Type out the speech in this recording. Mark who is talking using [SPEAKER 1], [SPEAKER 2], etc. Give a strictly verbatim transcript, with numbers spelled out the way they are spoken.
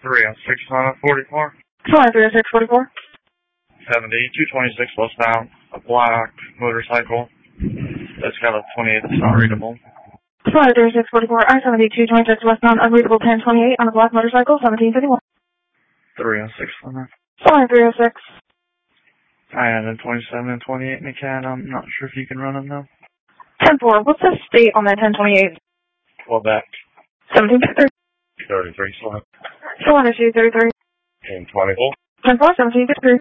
[SPEAKER 1] three oh six, line forty-four.
[SPEAKER 2] Line three oh six forty-four.
[SPEAKER 1] seventy, two twenty-six westbound, a black motorcycle. That's got a twenty-eight that's not readable.
[SPEAKER 2] Line three oh six forty-four, I seventy, two twenty-six westbound, unreadable ten twenty-eight on a black motorcycle, seventeen fifty-one.
[SPEAKER 1] three oh six, line.
[SPEAKER 2] Line three oh six.
[SPEAKER 1] I had a twenty-seven and twenty-eight in the cat. I'm not sure if you can run them now.
[SPEAKER 2] ten four, what's the state on that ten twenty-eight?
[SPEAKER 1] Quebec.
[SPEAKER 2] seventeen fifty-three.
[SPEAKER 1] thirty-three, slide.
[SPEAKER 2] Line issue thirty-three.
[SPEAKER 1] ten twenty-four.
[SPEAKER 2] ten four, seventeen fifty-three.